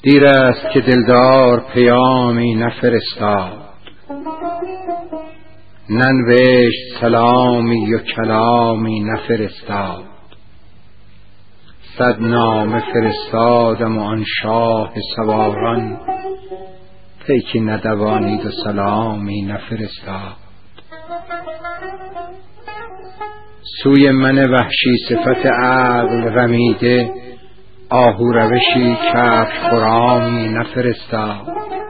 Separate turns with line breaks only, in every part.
دیر است که دلدار پیامی نفرستاد، ننوشت سلامی و کلامی نفرستاد. 100 نامه فرستادم و آن شاه سواران، پیکی ندوانید و سلامی نفرستاد. سوی من وحشی صفت عقل رمیده، آهو روشی کفش خرامی نفرستاد.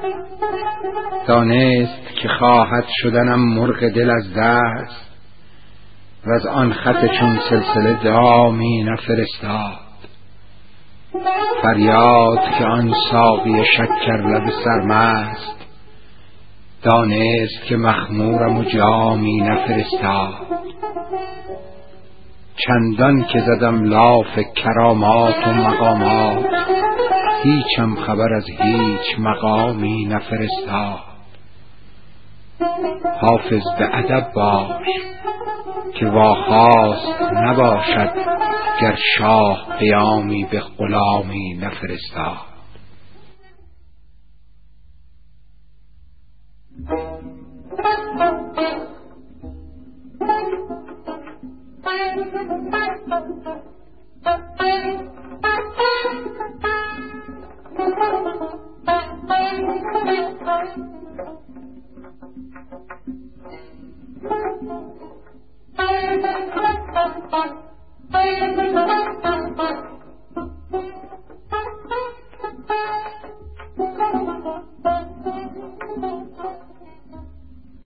دانست که خواهد شدنم مرغ دل از دست، و از آن خط چون سلسله دامی نفرستاد. فریاد که آن ساقی شکر لب سرمست، دانست که مخمورم و جامی نفرستاد. چندان که زدم لاف کرامات و مقامات، هیچم خبر از هیچ مقامی نفرستاد. حافظ به ادب باش که واخواست نباشد، گر شاه پیامی به غلامی نفرستاد.
Thank you.